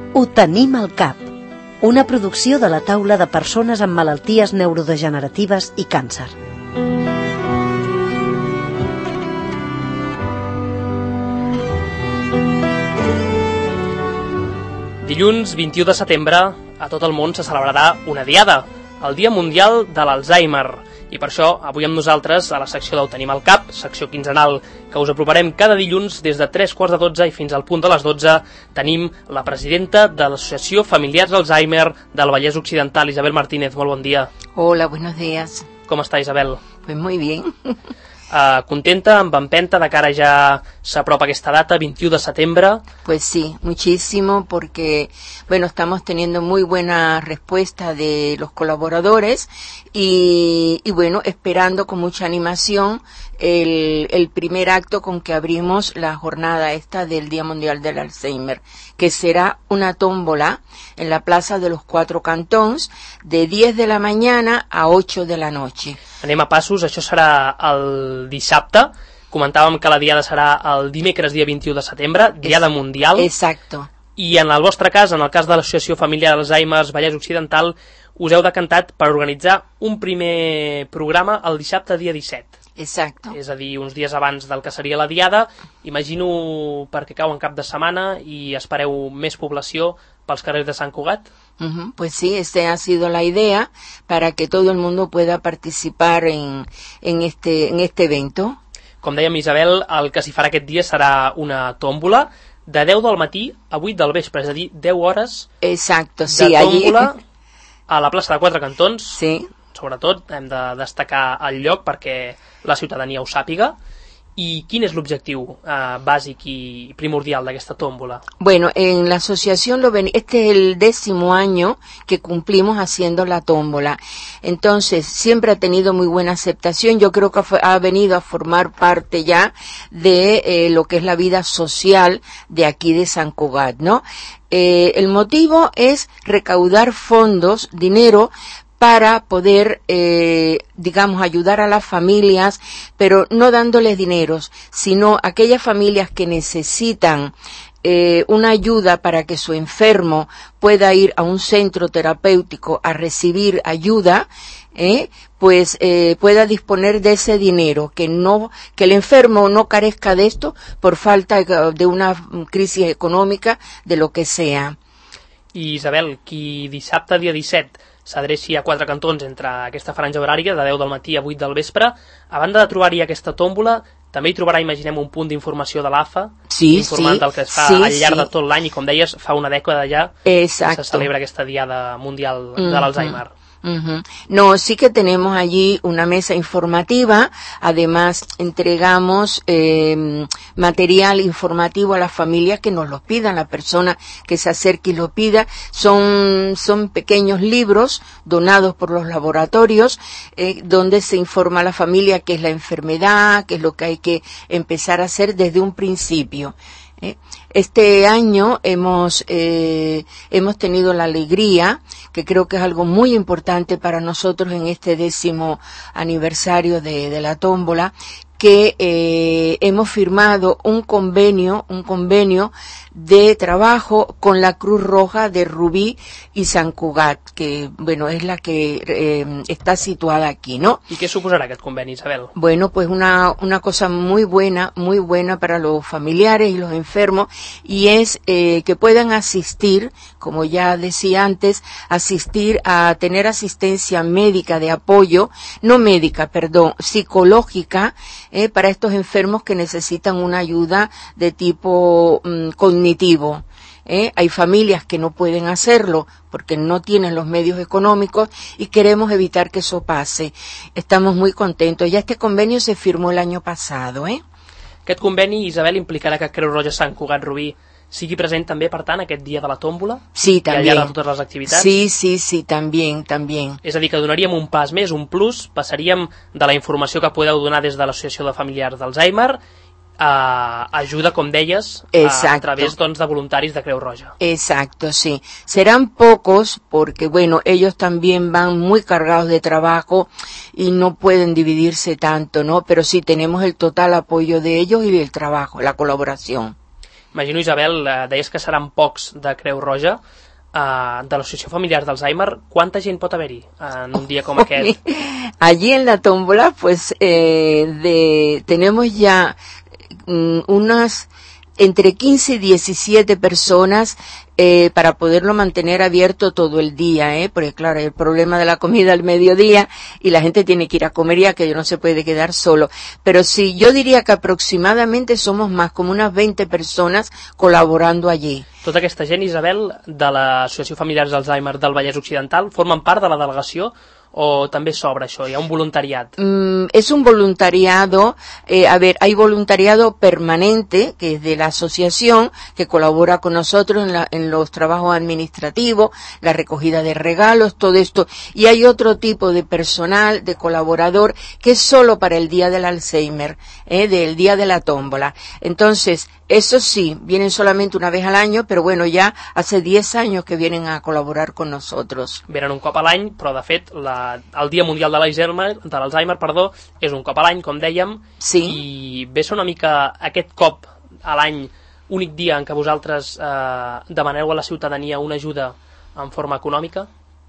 Ho tenim al cap. Una producció de la taula de persones amb malalties neurodegeneratives i càncer. Dilluns 21 de setembre a tot el món se celebrarà una diada, el Dia Mundial de l'Alzheimer. I per això, avui amb nosaltres, a la secció d'Ho tenim al cap, secció quinzenal, que us aproparem cada dilluns des de 3:45 i fins al punt de les 12, tenim la presidenta de l'Associació Familiars Alzheimer del Vallès Occidental, Isabel Martínez. Molt bon dia. Hola, buenos días. Com està, Isabel? Pues muy bien. Contenta, amb empenta, de cara ja s'apropa aquesta data, 21 de setembre. Pues sí, muchísimo, porque, bueno, estamos teniendo muy buena respuesta de los colaboradores y bueno, esperando con mucha animación el primer acto con que abrimos la jornada esta del Día Mundial del Alzheimer, que será una tómbola en la Plaza de los Cuatro Cantons de 10 de la mañana a 8 de la noche. Anem a passos, això serà el dissabte, comentàvem que la diada serà el dimecres dia 21 de setembre, diada mundial. Exacto. I en el vostre cas, en el cas de l'Associació Familiar Alzheimer Vallès Occidental, us heu decantat per organitzar un primer programa el dissabte dia 17. Exacto. És a dir, uns dies abans del que seria la diada. Imagino perquè cau en cap de setmana i espereu més població pels carrers de Sant Cugat. Pues sí, esta ha sido la idea para que todo el mundo pueda participar en este evento. Com dèiem, Isabel, el que s'hi farà aquest dia serà una tòmbola de 10 del matí a 8 del vespre, és a dir, 10 hores. Exacto, de sí, tòmbola a la plaça de Quatre Cantons. Sí. Sobretot hem de destacar el lloc perquè la ciutadania ho sàpiga. I quin és l'objectiu bàsic i primordial d'aquesta tómbola? Bueno, en la asociación este es el 10º año que cumplimos haciendo la tómbola. Entonces, siempre ha tenido muy buena aceptación. Yo creo que ha venido a formar parte ya de lo que es la vida social de aquí de Sant Cugat, ¿no? El motivo es recaudar fondos, dinero, para poder, digamos, ayudar a las familias, pero no dándoles dineros, sino aquellas familias que necesitan una ayuda para que su enfermo pueda ir a un centro terapéutico a recibir ayuda, pues pueda disponer de ese dinero, que el enfermo no carezca de esto por falta de una crisis económica, de lo que sea. I Isabel, qui dissabte dia 17 s'adreci a Quatre Cantons entre aquesta franja horària de 10 del matí a 8 del vespre, a banda de trobar-hi aquesta tòmbola, també hi trobarà, imaginem, un punt d'informació de l'AFA, informant del que es fa al llarg de tot l'any, i com deies, fa una dècada ja que se celebra aquesta Diada Mundial de l'Alzheimer. No, sí que tenemos allí una mesa informativa, además entregamos material informativo a las familias que nos lo pidan, la persona que se acerque y lo pida. Son pequeños libros donados por los laboratorios donde se informa a la familia qué es la enfermedad, qué es lo que hay que empezar a hacer desde un principio. Este año hemos tenido la alegría, que creo que es algo muy importante para nosotros en este 10º aniversario de la tómbola, que hemos firmado un convenio de trabajo con la Cruz Roja de Rubí y Sant Cugat, que, bueno, es la que está situada aquí, ¿no? ¿Y qué suposará aquest conveni, Isabel? Bueno, pues una cosa muy buena para los familiares y los enfermos, y es que puedan asistir, como ya decía antes, asistir a tener asistencia médica de apoyo, psicológica, para estos enfermos que necesitan una ayuda de tipo cognitivo. Hay familias que no pueden hacerlo porque no tienen los medios económicos y queremos evitar que eso pase. Estamos muy contentos. Ya este convenio se firmó el año pasado. Aquest conveni, Isabel, implicarà que Creu Roja Sant Cugat Rubí sigui present també, per tant, aquest dia de la tòmbola? Sí, també. I al llarg de totes les activitats? Sí, també. És a dir, que donaríem un pas més, un plus, passaríem de la informació que podeu donar des de l'Associació de Familiars d'Alzheimer a ajuda, com deies, a través de voluntaris de Creu Roja. Exacto, sí. Serán pocos porque, bueno, ellos también van muy cargados de trabajo y no pueden dividirse tanto, ¿no? Pero sí tenemos el total apoyo de ellos y el trabajo, la colaboración. Imagino, Isabel, deies que seran pocs de Creu Roja, de l'Associació Familiars d'Alzheimer. ¿Cuánta gent pot haver-hi en un día como aquest? Allí en la tómbola, pues, tenemos ya unas entre 15 y 17 personas para poderlo mantener abierto todo el día, porque claro, hay el problema de la comida al mediodía y la gente tiene que ir a comer ya que no se puede quedar solo. Pero sí, yo diría que aproximadamente somos más, como unas 20 personas colaborando allí. Tota aquesta gent, Isabel, de l'Associació Familiars d'Alzheimer del Vallès Occidental, formen part de la delegació o també s'obre això? Hi ha un voluntariat? Es un voluntariado, hay voluntariado permanente, que es de la asociación, que colabora con nosotros en los trabajos administrativos, la recogida de regalos, todo esto, y hay otro tipo de personal, de colaborador, que es solo para el día del Alzheimer, del día de la tómbola. Entonces, eso sí, vienen solamente una vez al año, pero bueno, ya hace 10 años que vienen a colaborar con nosotros. Venen un cop a l'any, però de fet el Dia Mundial de l'Alzheimer, és un cop a l'any, com dèiem, sí. I ve ser una mica aquest cop a l'any, únic dia en què vosaltres demaneu a la ciutadania una ajuda en forma econòmica?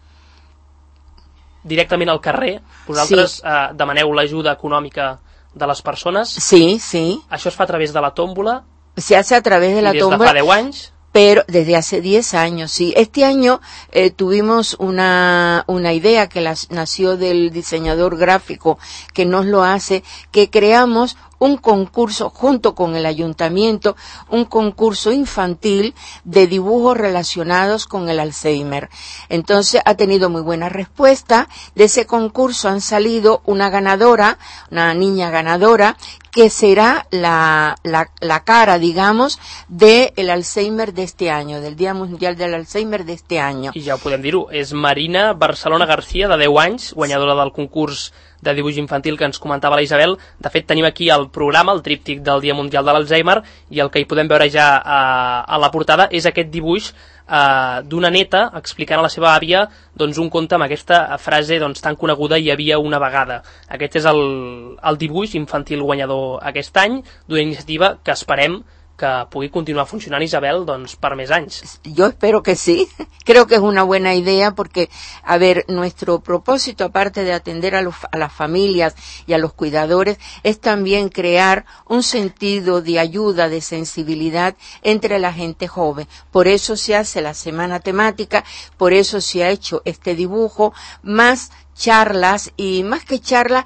Directament al carrer, vosaltres demaneu l'ajuda econòmica de les persones? Sí, sí. Això es fa a través de la tómbola? Se hace a través de la tómbola. ¿Desde fa 10 anys? Pero desde hace 10 años, sí. Este año tuvimos una idea que nació del diseñador gráfico que nos lo hace, que creamos un concurso junto con el ayuntamiento, un concurso infantil de dibujos relacionados con el Alzheimer. Entonces ha tenido muy buena respuesta. De ese concurso han salido una ganadora, una niña ganadora, que será la cara, digamos, del Alzheimer de este año, del Día Mundial del Alzheimer de este año. I ja ho podem dir-ho, és Marina Barcelona García, de 10 anys, guanyadora del concurs de dibuix infantil que ens comentava la Isabel. De fet, tenim aquí el programa, el tríptic del Dia Mundial de l'Alzheimer, i el que hi podem veure ja a la portada és aquest dibuix d'una neta explicant a la seva àvia doncs, un conte amb aquesta frase doncs, tan coneguda "hi havia una vegada". Aquest és el dibuix infantil guanyador aquest any d'una iniciativa que esperem que pugui continuar funcionant, Isabel, doncs, per més anys. Yo espero que sí. Creo que es una buena idea porque, a ver, nuestro propósito, aparte de atender a las familias y a los cuidadores, es también crear un sentido de ayuda, de sensibilidad entre la gente joven. Por eso se hace la semana temática, por eso se ha hecho este dibujo, más charlas, y más que charlas,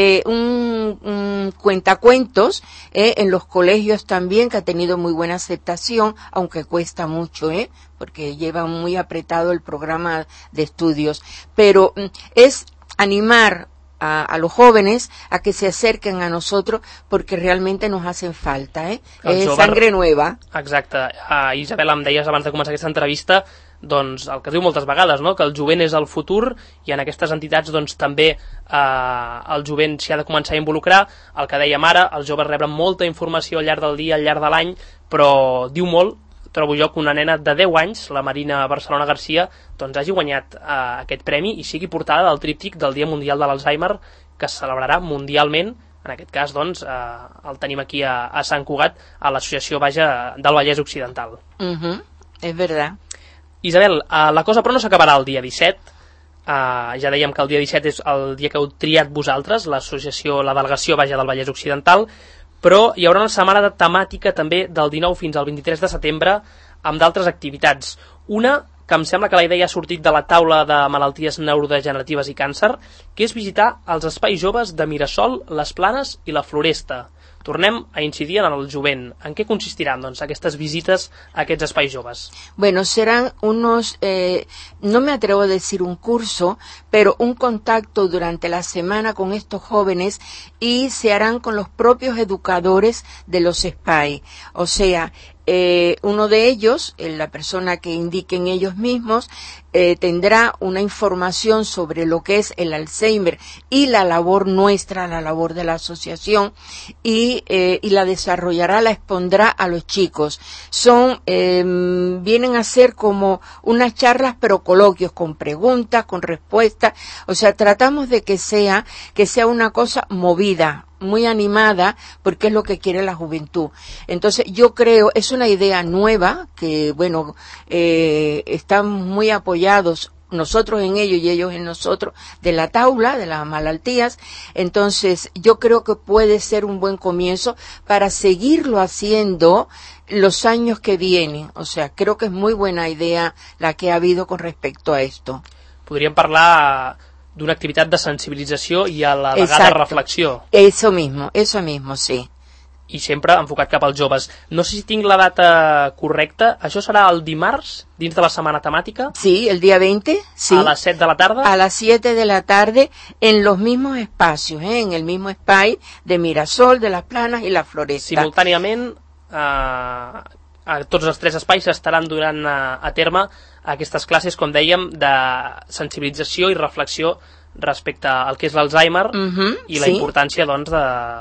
un cuentacuentos en los colegios también, que ha tenido muy buena aceptación, aunque cuesta mucho, porque lleva muy apretado el programa de estudios. Pero es animar a los jóvenes a que se acerquen a nosotros porque realmente nos hacen falta, sangre nueva. Exacte. Isabel, em deies abans de començar aquesta entrevista doncs el que diu moltes vegades, no? Que el jovent és el futur i en aquestes entitats doncs també el jovent s'hi ha de començar a involucrar. El que dèiem ara, els joves reben molta informació al llarg del dia, al llarg de l'any, però diu molt, trobo jo, que una nena de 10 anys, la Marina Barcelona García, doncs hagi guanyat aquest premi i sigui portada del tríptic del Dia Mundial de l'Alzheimer, que es celebrarà mundialment. En aquest cas, doncs, el tenim aquí a Sant Cugat, a l'Associació del Vallès Occidental. És verdad. Isabel, la cosa però no s'acabarà el dia 17. Ja dèiem que el dia 17 és el dia que heu triat vosaltres, l'associació, la delegació del Vallès Occidental, però hi haurà una setmana de temàtica també del 19 fins al 23 de setembre amb d'altres activitats. Una que em sembla que la idea ha sortit de la taula de malalties neurodegeneratives i càncer, que és visitar els espais joves de Mirasol, les Planes i la Floresta. Tornem a incidir en el jovent. En què consistiran, doncs, aquestes visites a aquests espais joves? Bueno, serán unos, no me atrevo a decir un curso, pero un contacto durante la semana con estos jóvenes y se harán con los propios educadores de los SPAI. O sea, uno de ellos, la persona que indiquen ellos mismos, tendrá una información sobre lo que es el Alzheimer y la labor nuestra, la labor de la asociación, y la desarrollará, la expondrá a los chicos. Vienen a ser como unas charlas, pero coloquios, con preguntas, con respuestas. O sea, tratamos de que sea una cosa movida, muy animada porque es lo que quiere la juventud. Entonces yo creo, es una idea nueva que bueno, estamos muy apoyados nosotros en ellos y ellos en nosotros, de la taula, de las malaltías. Entonces yo creo que puede ser un buen comienzo para seguirlo haciendo los años que vienen. O sea, creo que es muy buena idea la que ha habido con respecto a esto. Podríem parlar d'una activitat de sensibilització i a la vegada Exacto. reflexió. Eso mismo, sí. I sempre enfocat cap als joves. No sé si tinc la data correcta. Això serà el dimarts, dins de la setmana temàtica? Sí, el día 20, sí. A les 7 de la tarda? A las 7 de la tarde, en los mismos espacios, en el mismo espai de Mirasol, de las Planas i la Floresta. Simultàniament, a tots els 3 espais s'estaran donant a terme aquestes classes, com dèiem, de sensibilització i reflexió respecte al que és l'Alzheimer i la importància, doncs,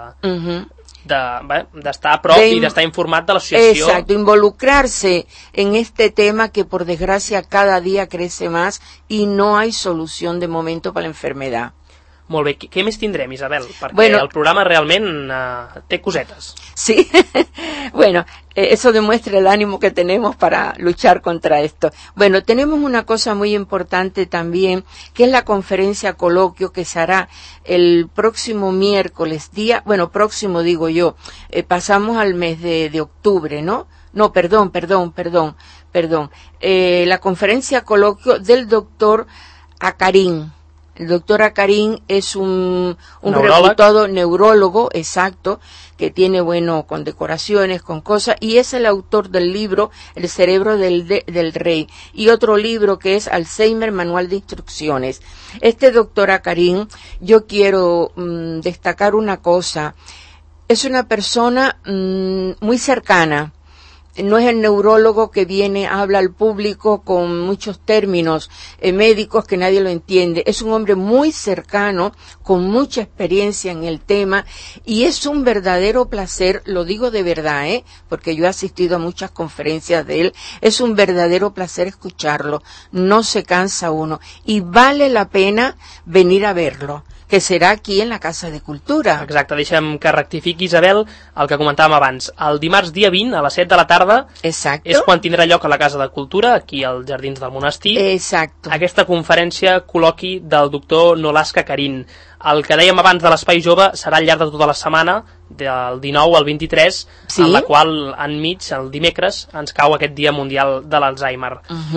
d'estar a prop i d'estar informat de l'associació. Exacto, involucrarse en este tema que por desgracia cada día crece más y no hay solución de momento para la enfermedad. Molt bé, què més tindrem, Isabel? Perquè bueno, el programa realment té cosetes. Sí, bueno, eso demuestra el ánimo que tenemos para luchar contra esto. Bueno, tenemos una cosa muy importante también, que es la conferencia coloquio que se hará el próximo miércoles, próximo digo yo, pasamos al mes de octubre, ¿no? No, perdón. La conferencia coloquio del doctor Acarín. El doctor Acarín es un reputado neurólogo, exacto, que tiene, bueno, condecoraciones, con cosas, y es el autor del libro El cerebro del rey, y otro libro que es Alzheimer, manual de instrucciones. Este doctor Acarín, yo quiero destacar una cosa, es una persona muy cercana. No es el neurólogo que viene, habla al público con muchos términos médicos que nadie lo entiende. Es un hombre muy cercano, con mucha experiencia en el tema, y es un verdadero placer, lo digo de verdad, porque yo he asistido a muchas conferencias de él, es un verdadero placer escucharlo, no se cansa uno, y vale la pena venir a verlo, que serà aquí en la Casa de Cultura. Exacte, deixa'm que rectifiqui, Isabel, el que comentàvem abans. El dimarts dia 20, a les 7 de la tarda, Exacto. és quan tindrà lloc a la Casa de Cultura, aquí als Jardins del Monestir, Exacto. aquesta conferència col·loqui del doctor Nolasca Carín. El que dèiem abans de l'Espai Jove serà al llarg de tota la setmana, del 19 al 23, sí? en la qual enmig, el dimecres, ens cau aquest Dia Mundial de l'Alzheimer.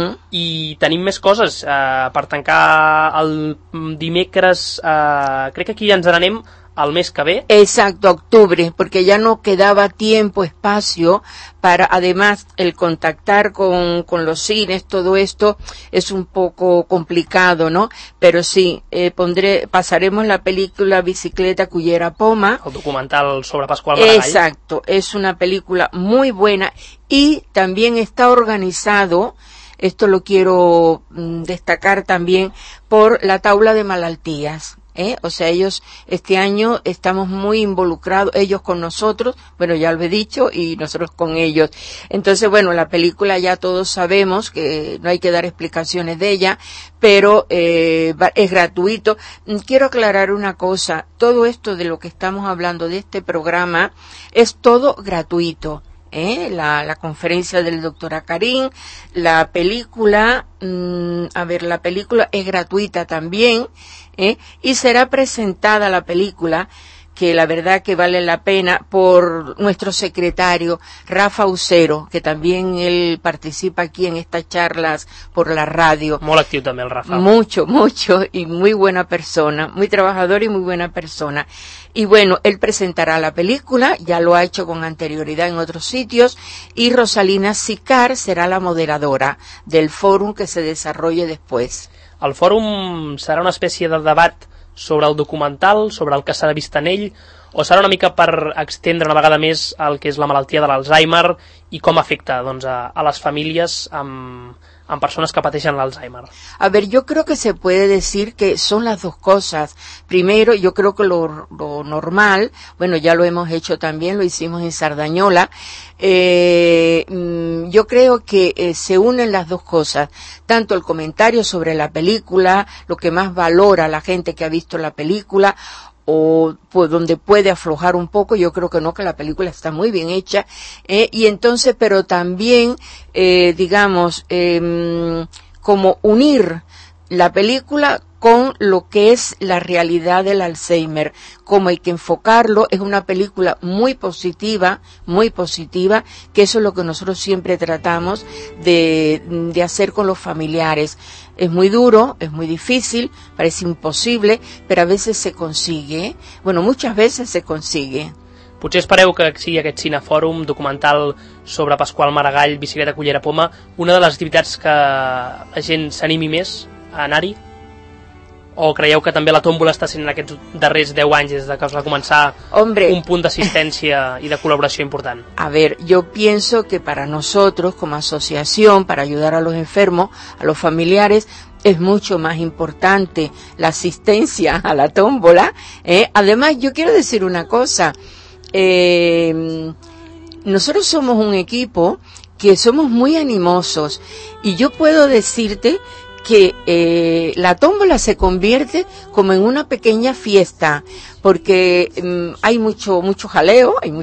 I tenim més coses. Per tancar el dimecres, crec que aquí ja ens n'anem al mes que ve. Exacto, octubre, porque ya no quedaba tiempo, espacio para, además, el contactar con los cines, todo esto es un poco complicado, ¿no? Pero sí, pasaremos la película Bicicleta Cullera Poma. El documental sobre Pascual Maragall. Exacto, es una película muy buena y también está organizado, esto lo quiero destacar también, por la Taula de Malaltías. O sea, ellos, este año estamos muy involucrados, ellos con nosotros, bueno, ya lo he dicho, y nosotros con ellos. Entonces, bueno, la película ya todos sabemos que no hay que dar explicaciones de ella, pero es gratuito. Quiero aclarar una cosa, todo esto de lo que estamos hablando de este programa es todo gratuito. La conferencia del doctor Acarín, la película, la película es gratuita también, y será presentada la película, que la verdad que vale la pena, por nuestro secretario Rafa Ucero, que también él participa aquí en estas charlas por la radio. Molt actiu també el Rafa. Mucho, y muy buena persona, muy trabajador y muy buena persona. Y bueno, él presentará la película, ya lo ha hecho con anterioridad en otros sitios, y Rosalina Sicar será la moderadora del fòrum que se desarrolle después. El fòrum serà una espècie de debat sobre el documental, sobre el que s'ha vist en ell, o serà una mica per extendre una vegada més el que és la malaltia de l'Alzheimer i com afecta, doncs, a les famílies amb personas que padecen Alzheimer? A ver, yo creo que se puede decir que son las dos cosas. Primero, yo creo que lo normal, bueno, ya lo hemos hecho también, lo hicimos en Sardañola, yo creo que se unen las dos cosas, tanto el comentario sobre la película, lo que más valora la gente que ha visto la película, o pues, donde puede aflojar un poco. Yo creo que no, que la película está muy bien hecha, y entonces, pero también, digamos, como unir la película con lo que es la realidad del Alzheimer, como hay que enfocarlo. Es una película muy positiva, que eso es lo que nosotros siempre tratamos de hacer con los familiares. Es muy duro, es muy difícil, parece imposible, pero a veces se consigue. Bueno, muchas veces se consigue. Potser espereu que sigui aquest cinefòrum documental sobre Pasqual Maragall, bicicleta, cullera, poma, una de les activitats que la gent s'animi més a anar-hi? O creieu que també la tòmbola està sent en aquests darrers 10 anys des de que es va començar un punt d'assistència y de colaboración importante? A ver, yo pienso que para nosotros como asociación, para ayudar a los enfermos, a los familiares, es mucho más importante la asistencia a la tómbola. Además, yo quiero decir una cosa, nosotros somos un equipo que somos muy animosos, y yo puedo decirte que la tómbola se convierte como en una pequeña fiesta, porque hay mucho jaleo, hay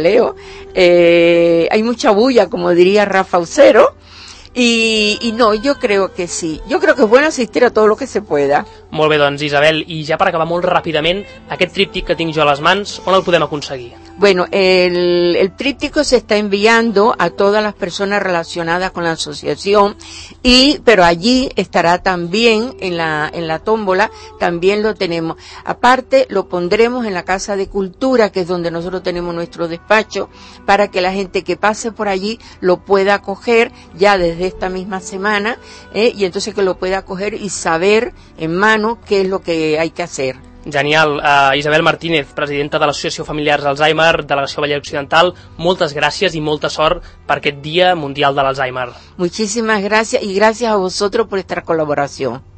mucha bulla, como diría Rafa Ucero, y no, yo creo que sí, yo creo que es bueno asistir a todo lo que se pueda. Molt bé, doncs, Isabel, i ja per acabar molt ràpidament, aquest tríptic que tinc jo a les mans, on el podem aconseguir? Bueno, el tríptico se está enviando a todas las personas relacionadas con la asociación, pero allí estará también en la tómbola, también lo tenemos. Aparte, lo pondremos en la Casa de Cultura, que es donde nosotros tenemos nuestro despacho, para que la gente que pase por allí lo pueda coger ya desde esta misma semana, y entonces que lo pueda coger y saber en mano qué es lo que hay que hacer. Genial. Isabel Martínez, presidenta de l'Associació Familiars Alzheimer, delegació Vallès Occidental, moltes gràcies i molta sort per aquest Dia Mundial de l'Alzheimer. Muchísimas gracias, y gracias a vosotros por esta colaboración.